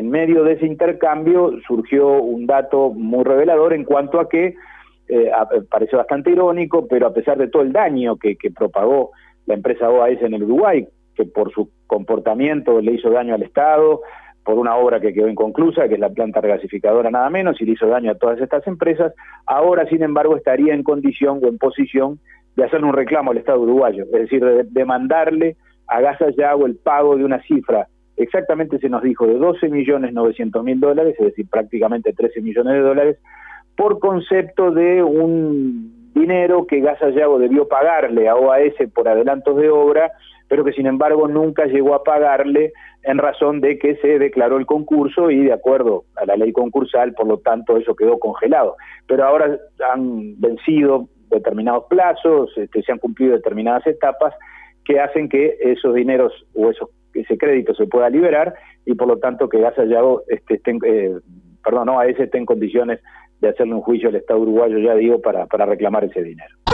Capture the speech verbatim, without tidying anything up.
en medio de ese intercambio surgió un dato muy revelador en cuanto a que, eh, a, parece bastante irónico, pero a pesar de todo el daño que, que propagó la empresa O A S en el Uruguay, que por su comportamiento le hizo daño al Estado, por una obra que quedó inconclusa, que es la planta regasificadora nada menos, y le hizo daño a todas estas empresas, ahora sin embargo estaría en condición o en posición de hacerle un reclamo al Estado uruguayo, es decir, de demandarle a Gas Sayago el pago de una cifra, exactamente se nos dijo, de doce millones novecientos mil dólares, es decir, prácticamente trece millones de dólares, por concepto de un dinero que Gas Sayago debió pagarle a O A S por adelantos de obra, pero que sin embargo nunca llegó a pagarle en razón de que se declaró el concurso y de acuerdo a la ley concursal, por lo tanto eso quedó congelado. Pero ahora han vencido determinados plazos, este, se han cumplido determinadas etapas que hacen que esos dineros o esos, ese crédito se pueda liberar y por lo tanto que Gas Sayago este, esté, eh, perdón, O A S esté en condiciones de hacerle un juicio al Estado uruguayo, ya digo, para, para reclamar ese dinero.